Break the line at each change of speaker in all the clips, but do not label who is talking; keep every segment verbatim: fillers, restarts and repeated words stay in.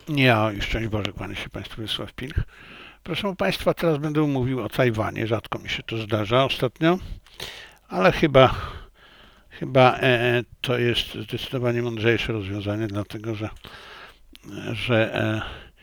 Ja i szczęść Boże, kłaniam się Państwu, Wiesław Pilch. Proszę Państwa, teraz będę mówił o Tajwanie. Rzadko mi się to zdarza ostatnio, ale chyba, chyba e, to jest zdecydowanie mądrzejsze rozwiązanie, dlatego że, że e,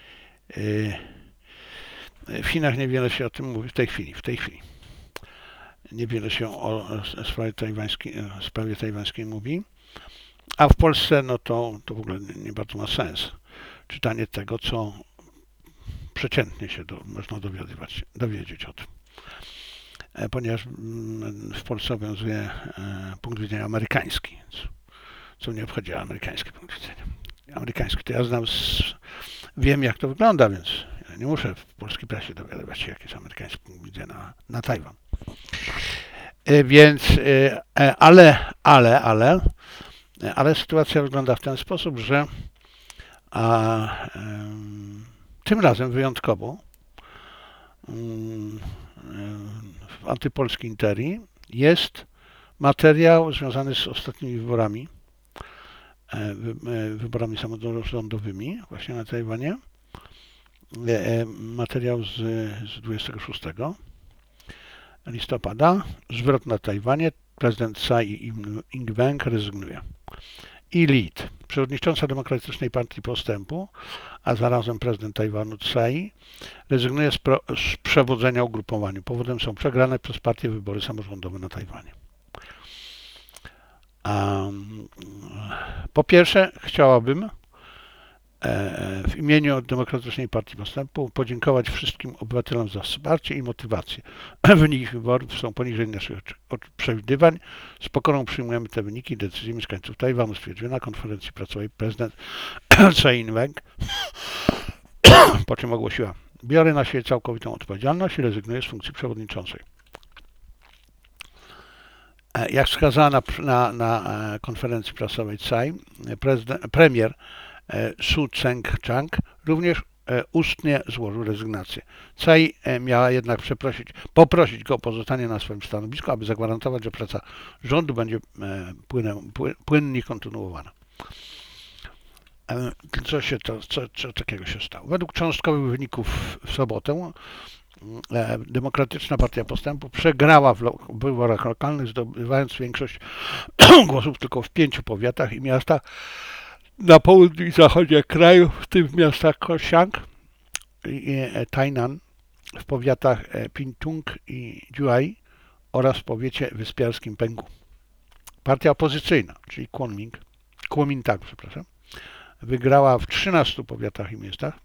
e, w Chinach niewiele się o tym mówi w tej chwili. W tej chwili niewiele się o sprawie tajwańskiej, sprawie tajwańskiej mówi, a w Polsce no to, to w ogóle nie bardzo ma sens czytanie tego, co przeciętnie się do, można dowiadywać, dowiedzieć o tym. Ponieważ w Polsce obowiązuje punkt widzenia amerykański, więc co mnie obchodzi amerykański punkt widzenia. Amerykański to ja znam, z, wiem jak to wygląda, więc ja nie muszę w polskiej prasie dowiadywać się, jaki jest amerykański punkt widzenia na, na Tajwan. Więc, ale, ale, ale, ale sytuacja wygląda w ten sposób, że a, tym razem wyjątkowo w antypolskiej interii jest materiał związany z ostatnimi wyborami, wyborami samorządowymi właśnie na Tajwanie. Materiał z, z dwudziestego szóstego listopada. Zwrot na Tajwanie. Prezydent Tsai Ing-wen rezygnuje. I lead. Przewodnicząca Demokratycznej Partii Postępu, a zarazem prezydent Tajwanu Tsai, rezygnuje z, pro, z przewodzenia ugrupowaniu. Powodem są przegrane przez partię wybory samorządowe na Tajwanie. Um, po pierwsze, chciałabym e, w imieniu Demokratycznej Partii Postępu podziękować wszystkim obywatelom za wsparcie i motywację. Wyniki wyborów są poniżej naszych przewidywań. Z pokorą przyjmujemy te wyniki i decyzje mieszkańców Tajwanu, stwierdził na konferencji prasowej prezydent Tsai Ing-wen, po czym ogłosiła: biorę na siebie całkowitą odpowiedzialność i rezygnuję z funkcji przewodniczącej. Jak wskazano na, na, na konferencji prasowej Tsai, premier Su Tseng-chang również ustnie złożył rezygnację. Tsai miała jednak przeprosić, poprosić go o pozostanie na swoim stanowisku, aby zagwarantować, że praca rządu będzie płynnie kontynuowana. Co się to, co, co takiego się stało? Według cząstkowych wyników w sobotę Demokratyczna Partia Postępu przegrała w wyborach lokalnych, zdobywając większość głosów tylko w pięciu powiatach i miastach na południu i zachodzie kraju, w tym w miastach Kaohsiung i Tainan, w powiatach Pingtung i Jiu'ai oraz w powiecie wyspiarskim Penghu. Partia opozycyjna, czyli Kuomintang, Kuomintang, przepraszam, wygrała w trzynastu powiatach i miastach,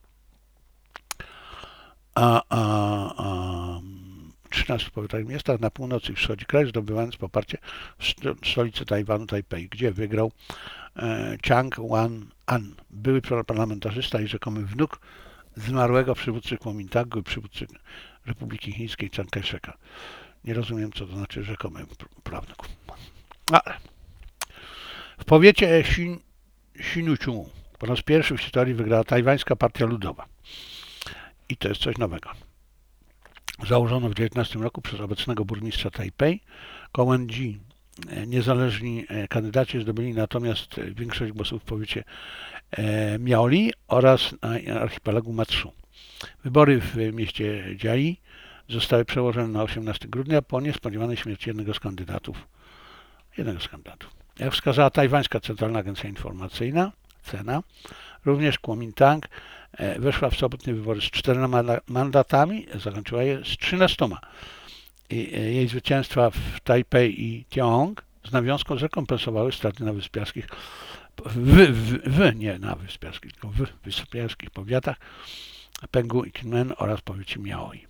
a, a, a trzynastu powiatach i miastach na północy i wschodzie kraju, zdobywając poparcie w stolicy Tajwanu, Tajpej, gdzie wygrał e, Chang Wan-an, były parlamentarzysta i rzekomy wnuk zmarłego przywódcy Kuomintangu i przywódcy Republiki Chińskiej Chiang Kai-sheka. Nie rozumiem, co to znaczy rzekomy prawnik. Ale w powiecie Sinuichu po raz pierwszy w historii wygrała Tajwańska Partia Ludowa. I to jest coś nowego. Założono w dziewiętnastym roku przez obecnego burmistrza Tajpej. Kołędzi, niezależni kandydaci zdobyli natomiast większość głosów w powiecie Miaoli oraz na archipelagu Matsu. Wybory w mieście Jiai zostały przełożone na osiemnastego grudnia po niespodziewanej śmierci jednego z kandydatów. Jednego z kandydatów. Jak wskazała Tajwańska Centralna Agencja Informacyjna, C E N A, również Kuomintang weszła w sobotnie wybory z czterema mandatami, zakończyła je z trzynastoma. I jej zwycięstwa w Tajpej i Tiong z nawiązką zrekompensowały straty na wyspiarskich, w, w, w nie na wyspiarskich, tylko w wyspiarskich powiatach Penghu i Kinmen oraz powiecie Miaoi.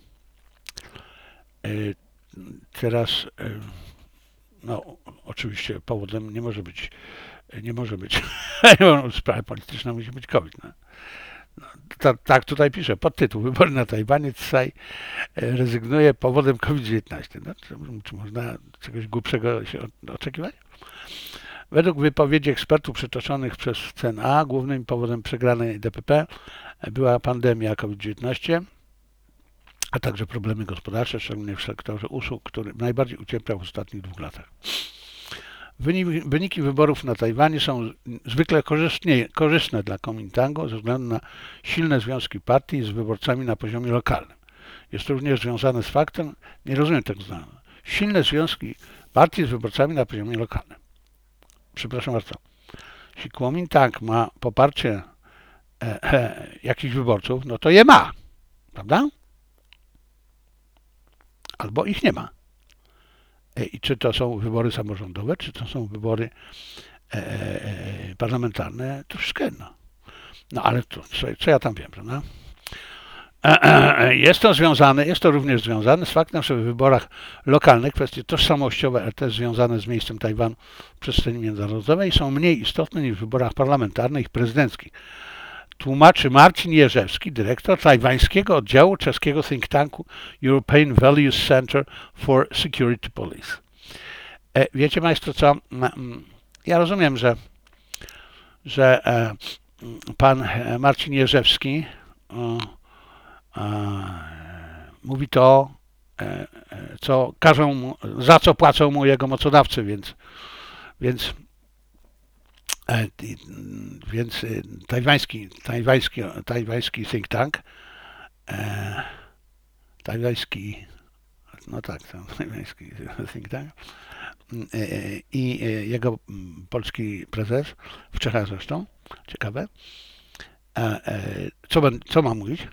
Teraz, no oczywiście powodem nie może być, nie może być, sprawa polityczna musi być COVID. No. No, to, tak tutaj pisze, podtytuł: wybory na Tajwanie, Tsai rezygnuje powodem COVID dziewiętnaście. No, czy, czy można czegoś głupszego się oczekiwać? Według wypowiedzi ekspertów przytoczonych przez C N A głównym powodem przegranej D P P była pandemia COVID dziewiętnaście, a także problemy gospodarcze, szczególnie w sektorze usług, który najbardziej ucierpiał w ostatnich dwóch latach. Wyniki, wyniki wyborów na Tajwanie są zwykle korzystne dla Kuomintangu ze względu na silne związki partii z wyborcami na poziomie lokalnym. Jest to również związane z faktem, nie rozumiem tego zdania, silne związki partii z wyborcami na poziomie lokalnym. Przepraszam bardzo. Jeśli Kuomintang ma poparcie e, e, jakichś wyborców, no to je ma, prawda? Albo ich nie ma. E, I czy to są wybory samorządowe, czy to są wybory e, e, parlamentarne, to wszystko jedno. No ale to, co, co ja tam wiem, prawda? Jest to związane, jest to również związane z faktem, że w wyborach lokalnych kwestie tożsamościowe, ale też związane z miejscem Tajwanu w przestrzeni międzynarodowej są mniej istotne niż w wyborach parlamentarnych i prezydenckich. Tłumaczy Marcin Jerzewski, dyrektor tajwańskiego oddziału czeskiego think tanku European Values Center for Security Policy. E, wiecie Państwo co? Ja rozumiem, że, że e, pan Marcin Jerzewski e, mówi to, co każą mu, za co płacą mu jego mocodawcy, więc, więc, więc tajwański, tajwański, tajwański think tank, tajwański, no tak, tajwański think tank i jego polski prezes, w Czechach zresztą, ciekawe, co, co ma mówić?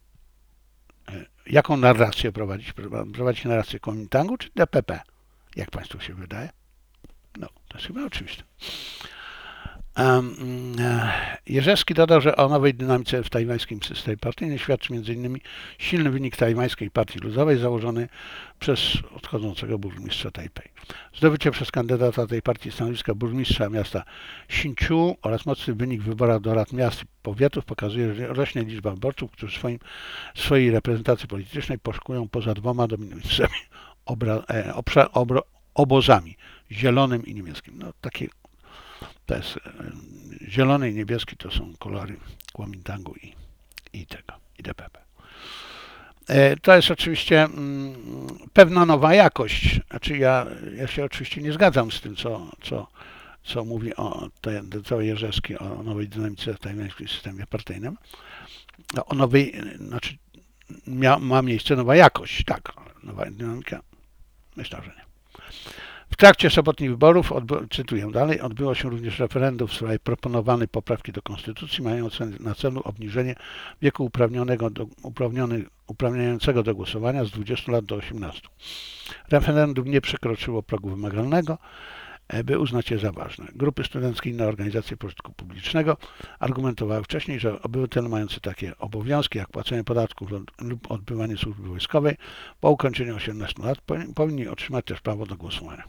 Jaką narrację prowadzić? Prowadzić narrację Kuomintangu czy D P P? Jak Państwu się wydaje? No, to jest chyba oczywiste. Um, Jerzewski dodał, że o nowej dynamice w tajwańskim systemie partyjnym świadczy między innymi silny wynik tajwańskiej partii ludowej założony przez odchodzącego burmistrza Tajpej. Zdobycie przez kandydata tej partii stanowiska burmistrza miasta Hsinchu oraz mocny wynik w wyborach do rad miast i powiatów pokazuje, że rośnie liczba wyborców, którzy swoim, swojej reprezentacji politycznej poszukują poza dwoma dominującymi obra, e, obsza, obro, obozami, zielonym i niebieskim. No, takie To jest zielony i niebieski, to są kolory Kuomintangu i, i tego, i D P P. To jest oczywiście mm, pewna nowa jakość. Znaczy ja, ja się oczywiście nie zgadzam z tym, co, co, co mówi o co Jerzewski o nowej dynamice w tajwańskim systemie partyjnym. O nowej, znaczy mia, ma miejsce nowa jakość, tak, nowa dynamika. Myślę, że nie. W trakcie sobotnich wyborów, cytuję dalej, odbyło się również referendum w sprawie proponowanej poprawki do konstytucji mającej na celu obniżenie wieku uprawnionego do, uprawniony, uprawniającego do głosowania z dwudziestu lat do osiemnastu. Referendum nie przekroczyło progu wymagalnego, by uznać je za ważne. Grupy studenckie i inne organizacje pożytku publicznego argumentowały wcześniej, że obywatele mający takie obowiązki jak płacenie podatków lub odbywanie służby wojskowej po ukończeniu osiemnastu lat powinni otrzymać też prawo do głosowania.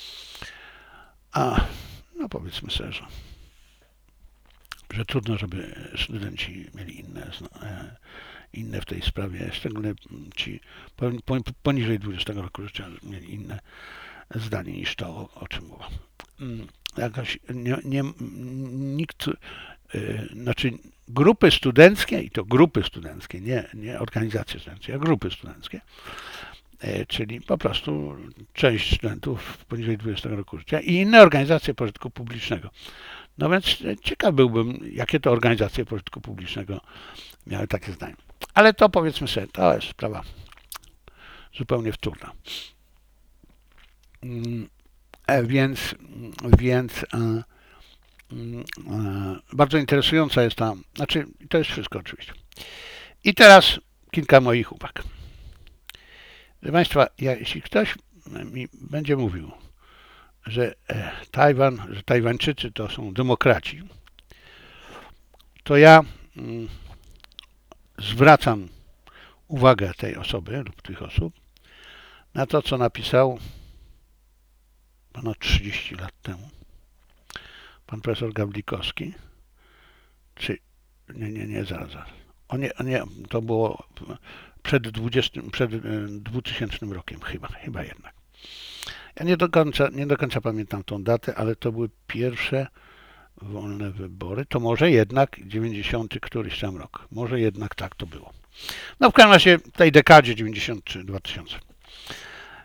A no powiedzmy sobie, że, że trudno, żeby studenci mieli inne, inne w tej sprawie, szczególnie ci poniżej dwudziestego roku życia mieli inne zdanie niż to, o, o czym mowa. Jakaś nie, nie, nikt, yy, znaczy grupy studenckie, i to grupy studenckie, nie, nie organizacje studenckie, a grupy studenckie, yy, czyli po prostu część studentów poniżej dwudziestego roku życia i inne organizacje pożytku publicznego. No więc ciekaw byłbym, jakie to organizacje pożytku publicznego miały takie zdanie. Ale to powiedzmy sobie, to jest sprawa zupełnie wtórna. Więc, więc e, e, bardzo interesująca jest ta, znaczy to jest wszystko oczywiście. I teraz kilka moich uwag. Proszę Państwa, ja, jeśli ktoś mi będzie mówił, że Tajwan, że Tajwańczycy to są demokraci, to ja mm, zwracam uwagę tej osoby lub tych osób na to, co napisał ponad trzydzieści lat temu pan profesor Gawlikowski, czy nie, nie, nie, zaraz, zaraz. O nie, o nie, to było przed, dwudziestym, przed dwutysięcznym rokiem chyba, chyba jednak. Ja nie do końca, nie do końca pamiętam tą datę, ale to były pierwsze wolne wybory, to może jednak dziewięćdziesiąty któryś tam rok, może jednak tak to było. No w każdym razie w tej dekadzie dziewięćdziesiąt czy dwa tysiące.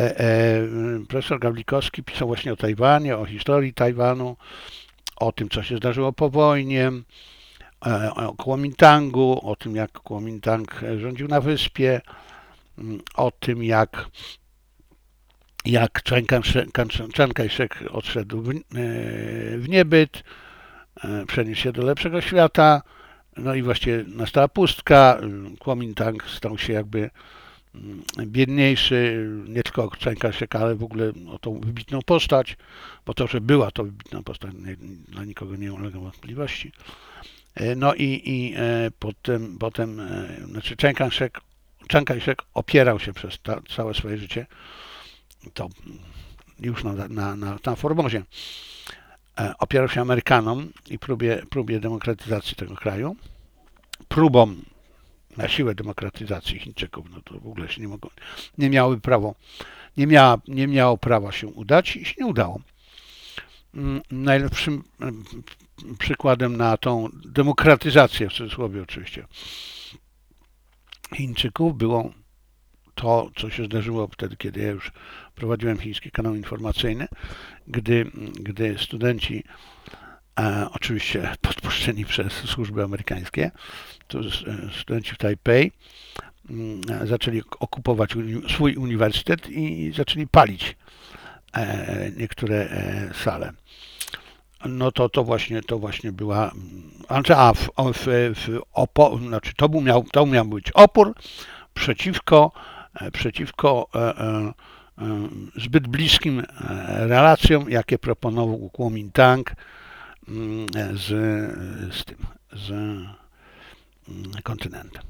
e, e, profesor Gawlikowski pisał właśnie o Tajwanie, o historii Tajwanu, o tym, co się zdarzyło po wojnie, e, o Kuomintangu, o tym, jak Kuomintang rządził na wyspie, o tym, jak jak Chiang Kai-shek odszedł w, w niebyt, przeniósł się do lepszego świata, no i właściwie nastała pustka. Kuomintang stał się jakby biedniejszy, nie tylko o Chiang Kai-shek, ale w ogóle o tą wybitną postać, bo to, że była to wybitna postać, nie, dla nikogo nie ulega wątpliwości. No i, i potem, potem znaczy Chiang Kai-shek, Chiang Kai-shek opierał się przez ta, całe swoje życie, to już na, na, na, na Formozie, opierał się Amerykanom i próbie, próbie demokratyzacji tego kraju, próbą na siłę demokratyzacji Chińczyków, no to w ogóle się nie mogło, nie miały prawo, nie, miała, nie miało prawa się udać i się nie udało. Najlepszym przykładem na tą demokratyzację, w cudzysłowie oczywiście, Chińczyków było to, co się zdarzyło wtedy, kiedy ja już prowadziłem chiński kanał informacyjny, gdy, gdy studenci, e, oczywiście podpuszczeni przez służby amerykańskie, to studenci w Tajpej e, zaczęli okupować uni swój uniwersytet i zaczęli palić e, niektóre e, sale. No to, to właśnie to właśnie była, a w, w, w opo, znaczy to miał, to miał być opór przeciwko przeciwko e, e, zbyt bliskim relacjom, jakie proponował Kuomintang z, z tym, z kontynentem.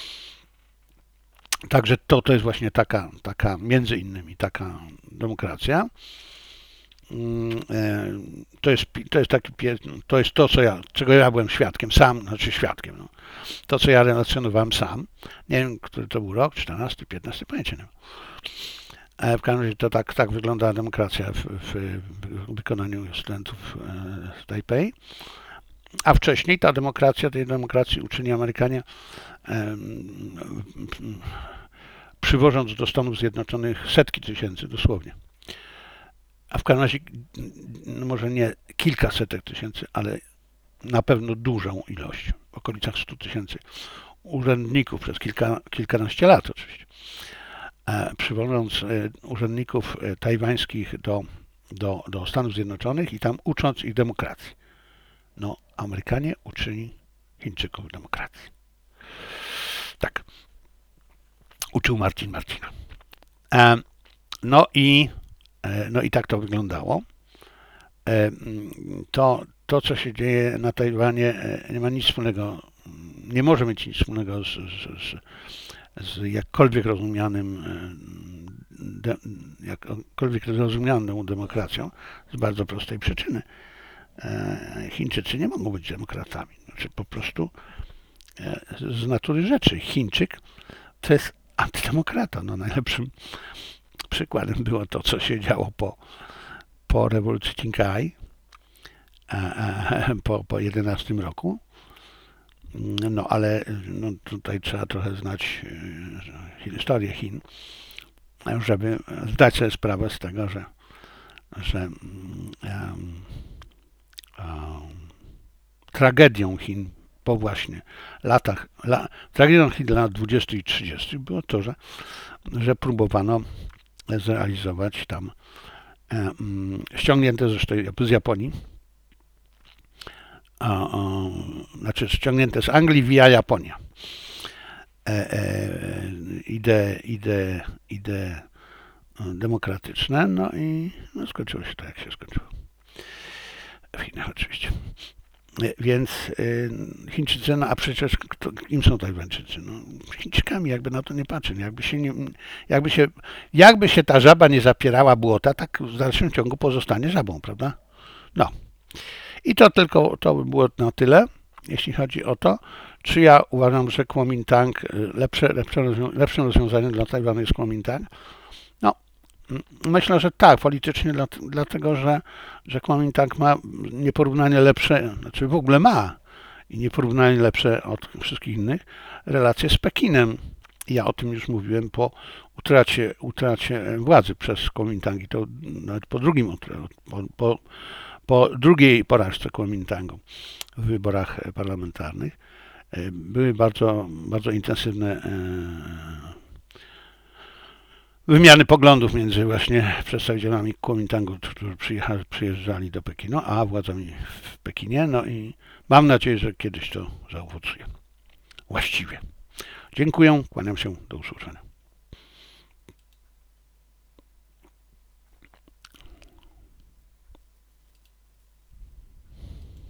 Także to, to jest właśnie taka, taka, między innymi taka demokracja. To jest, to jest taki, to jest to, co ja, czego ja byłem świadkiem sam, znaczy świadkiem, no. To, co ja relacjonowałem sam. Nie wiem, który to był rok, czternasty, piętnasty, pojęcia nie mam. W każdym razie to tak, tak wygląda demokracja w, w, w wykonaniu studentów z Tajpej. A wcześniej ta demokracja, tej demokracji uczyli Amerykanie, przywożąc do Stanów Zjednoczonych setki tysięcy, dosłownie. A w każdym razie, no może nie kilka setek tysięcy, ale na pewno dużą ilość, w okolicach stu tysięcy urzędników przez kilka, kilkanaście lat oczywiście, e, przywożąc e, urzędników e, tajwańskich do, do, do Stanów Zjednoczonych i tam ucząc ich demokracji. No, Amerykanie uczyli Chińczyków demokracji. Tak. Uczył Marcin Marcina. E, no i No i tak to wyglądało. To, to, co się dzieje na Tajwanie, nie ma nic wspólnego, nie może mieć nic wspólnego z, z, z jakkolwiek rozumianym, de, jakkolwiek rozumianą demokracją, z bardzo prostej przyczyny. Chińczycy nie mogą być demokratami. Znaczy po prostu z natury rzeczy. Chińczyk to jest antydemokrata. No, najlepszym przykładem było to, co się działo po, po rewolucji Qinghai, po, po jedenastym roku. No ale no, tutaj trzeba trochę znać historię Chin, żeby zdać sobie sprawę z tego, że, że um, um, tragedią Chin po właśnie latach, la, tragedią Chin lat dwudziestych i trzydziestych było to, że, że próbowano zrealizować tam e, um, ściągnięte zresztą z Japonii, a, a, znaczy ściągnięte z Anglii via Japonia e, e, idee, idee, idee demokratyczne, no i no, skończyło się tak, jak się skończyło. W Chinach oczywiście. Więc y, Chińczycy, no a przecież kto, im są Tajwańczycy? No, Chińczykami, jakby na to nie patrzeć. Jakby się, nie, jakby, się, jakby się ta żaba nie zapierała błota, tak w dalszym ciągu pozostanie żabą, prawda? No. I to tylko, to by było na tyle, jeśli chodzi o to, czy ja uważam, że Kuomintang, lepsze, lepsze, lepszym rozwiązaniem dla Tajwanu jest Kuomintang. No, myślę, że tak, politycznie, dlatego, że, że Kuomintang ma nieporównanie lepsze, znaczy w ogóle ma i nieporównanie lepsze od wszystkich innych relacje z Pekinem. Ja o tym już mówiłem po utracie, utracie władzy przez Kuomintangi, to nawet po drugim, po, po, po drugiej porażce Kuomintangu w wyborach parlamentarnych. Były bardzo, bardzo intensywne wymiany poglądów między właśnie przedstawicielami Kuomintangu, którzy przyjeżdżali do Pekinu, a władzami w Pekinie. No i mam nadzieję, że kiedyś to zaowocuje właściwie. Dziękuję, kłaniam się, do usłyszenia.